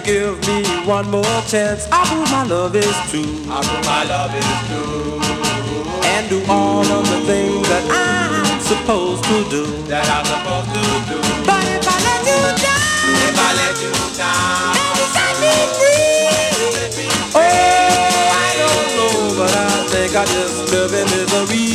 give me one more chance, I prove my love is true. I prove my love is true. And do all of the things that I'm supposed to do. That I'm supposed to do. But if I let you down, if I let you down, and you set me free, oh, I don't know, but I think I just live in misery.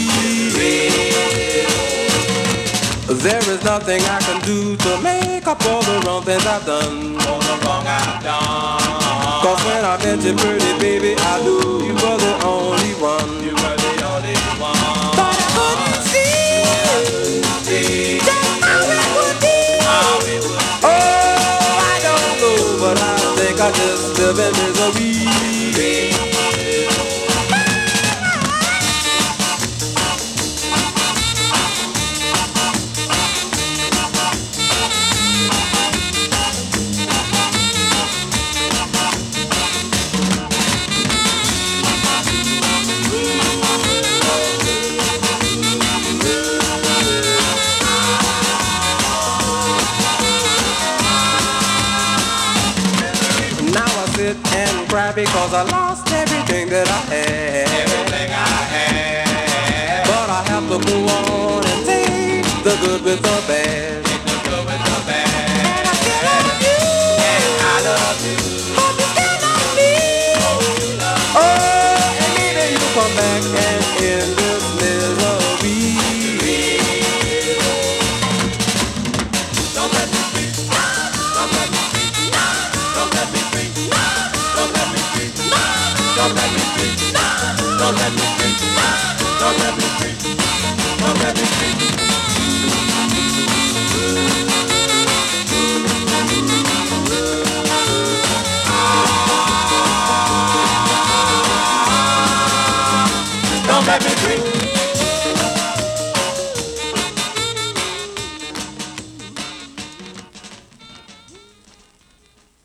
There is nothing I can do to make up all the wrong things I've done. All the wrong I've done. Cause when I met you, pretty baby, I knew you were the only one. You were the only one. But I couldn't see just how it would be. Oh, I don't know, but I think I just live in misery. And cry because I lost everything that I had. Everything I had. But I have to move on and take the good with the bad. Take the good with the bad. And I still love you. And I love you. But you still love me. Oh, and maybe you come back and end this misery. Don't let me free. Don't let me free. Don't let me free. Don't let me free. Don't let me free. Don't let me free. Don't let me free. Don't let me free. Don't let me free.